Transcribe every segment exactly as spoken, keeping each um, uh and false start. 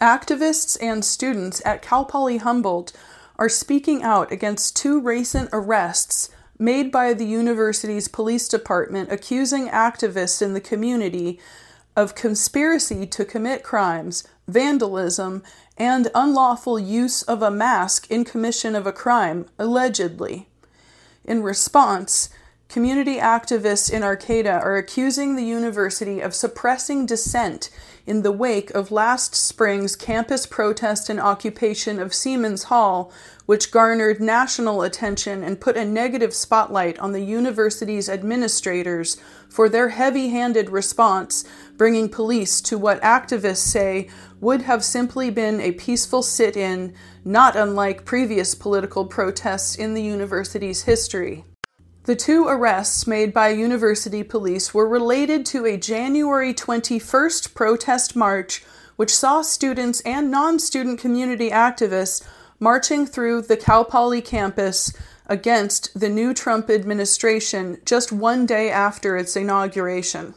Activists and students at Cal Poly Humboldt are speaking out against two recent arrests made by the university's police department accusing activists in the community of conspiracy to commit crimes, vandalism, and unlawful use of a mask in commission of a crime, allegedly. In response, community activists in Arcata are accusing the university of suppressing dissent in the wake of last spring's campus protest and occupation of Siemens Hall, which garnered national attention and put a negative spotlight on the university's administrators for their heavy-handed response, bringing police to what activists say would have simply been a peaceful sit-in, not unlike previous political protests in the university's history. The two arrests made by university police were related to a January twenty-first protest march, which saw students and non-student community activists marching through the Cal Poly campus against the new Trump administration just one day after its inauguration.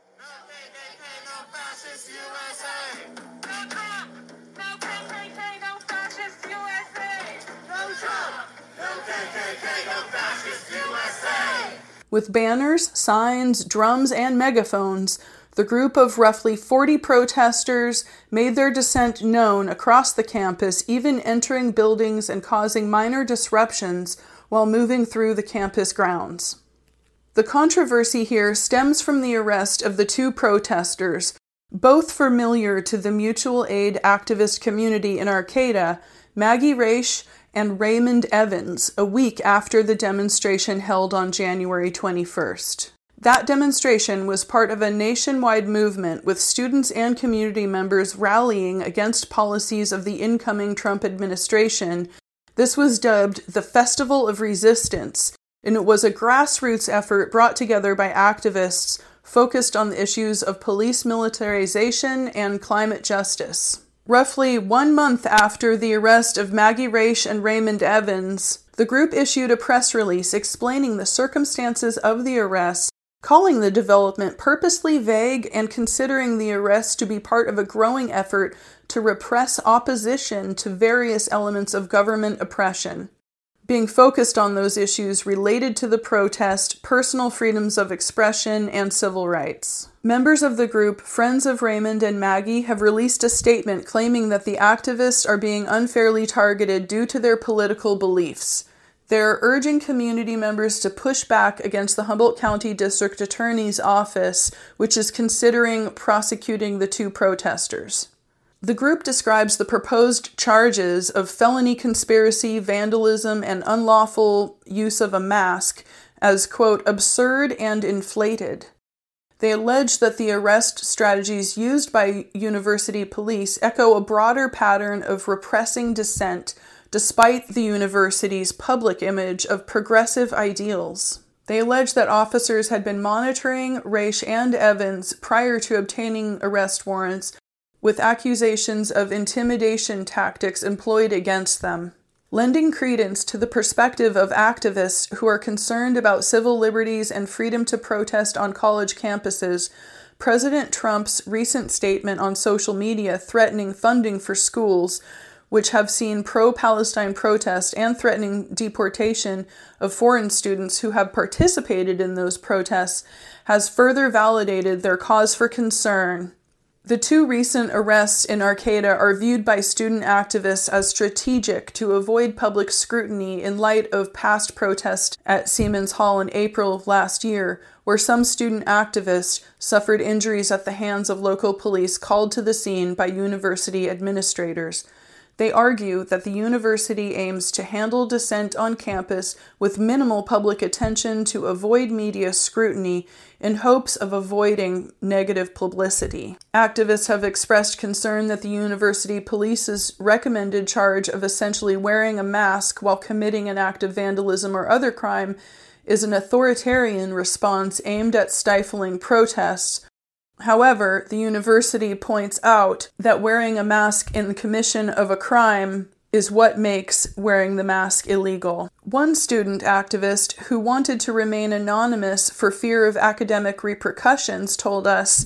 With banners, signs, drums, and megaphones, the group of roughly forty protesters made their dissent known across the campus, even entering buildings and causing minor disruptions while moving through the campus grounds. The controversy here stems from the arrest of the two protesters, both familiar to the mutual aid activist community in Arcata, Maggie Raish and Raymond Evans, a week after the demonstration held on January twenty-first. That demonstration was part of a nationwide movement with students and community members rallying against policies of the incoming Trump administration. This was dubbed the Festival of Resistance, and it was a grassroots effort brought together by activists focused on the issues of police militarization and climate justice. Roughly one month after the arrest of Maggie Raish and Raymond Evans, the group issued a press release explaining the circumstances of the arrests, calling the development purposely vague and considering the arrests to be part of a growing effort to repress opposition to various elements of government oppression, being focused on those issues related to the protest, personal freedoms of expression, and civil rights. Members of the group, Friends of Raymond and Maggie, have released a statement claiming that the activists are being unfairly targeted due to their political beliefs. They are urging community members to push back against the Humboldt County District Attorney's Office, which is considering prosecuting the two protesters. The group describes the proposed charges of felony conspiracy, vandalism, and unlawful use of a mask as, quote, absurd and inflated. They allege that the arrest strategies used by university police echo a broader pattern of repressing dissent despite the university's public image of progressive ideals. They allege that officers had been monitoring Raish and Evans prior to obtaining arrest warrants, with accusations of intimidation tactics employed against them. Lending credence to the perspective of activists who are concerned about civil liberties and freedom to protest on college campuses, President Trump's recent statement on social media threatening funding for schools, which have seen pro-Palestine protests and threatening deportation of foreign students who have participated in those protests, has further validated their cause for concern. The two recent arrests in Arcata are viewed by student activists as strategic to avoid public scrutiny in light of past protests at Siemens Hall in April of last year, where some student activists suffered injuries at the hands of local police called to the scene by university administrators. They argue that the university aims to handle dissent on campus with minimal public attention to avoid media scrutiny in hopes of avoiding negative publicity. Activists have expressed concern that the university police's recommended charge of essentially wearing a mask while committing an act of vandalism or other crime is an authoritarian response aimed at stifling protests. However, the university points out that wearing a mask in the commission of a crime is what makes wearing the mask illegal. One student activist who wanted to remain anonymous for fear of academic repercussions told us,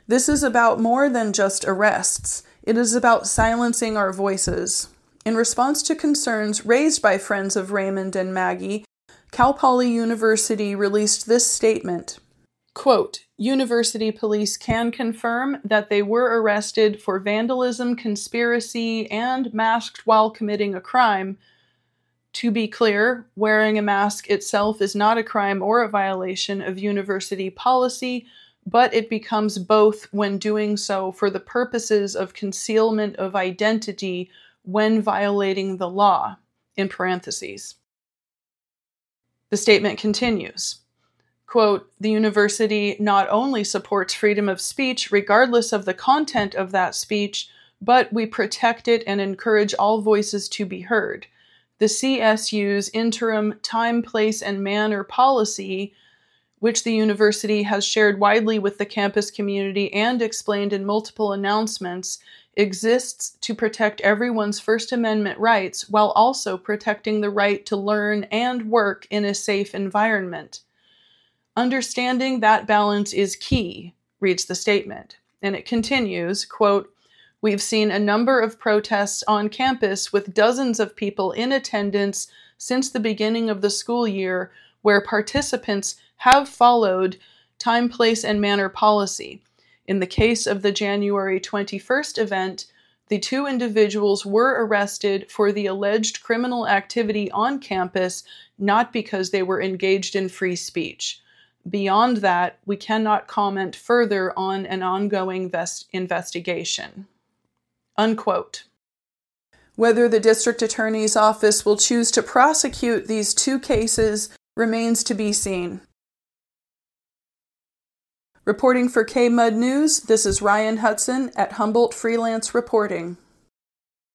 This is about more than just arrests. It is about silencing our voices. In response to concerns raised by friends of Raymond and Maggie, Cal Poly University released this statement. Quote, University police can confirm that they were arrested for vandalism, conspiracy, and masked while committing a crime. To be clear, wearing a mask itself is not a crime or a violation of university policy, but it becomes both when doing so for the purposes of concealment of identity when violating the law, in parentheses. The statement continues, quote, the university not only supports freedom of speech regardless of the content of that speech, but we protect it and encourage all voices to be heard. The C S U's interim time, place, and manner policy, which the university has shared widely with the campus community and explained in multiple announcements, exists to protect everyone's First Amendment rights while also protecting the right to learn and work in a safe environment. Understanding that balance is key, reads the statement. And it continues, quote, we've seen a number of protests on campus with dozens of people in attendance since the beginning of the school year where participants have followed time, place, and manner policy. In the case of the January twenty-first event, the two individuals were arrested for the alleged criminal activity on campus, not because they were engaged in free speech. Beyond that, we cannot comment further on an ongoing ves- investigation. Unquote. Whether the district attorney's office will choose to prosecute these two cases remains to be seen. Reporting for K-Mud News, this is Ryan Hudson at Humboldt Freelance Reporting.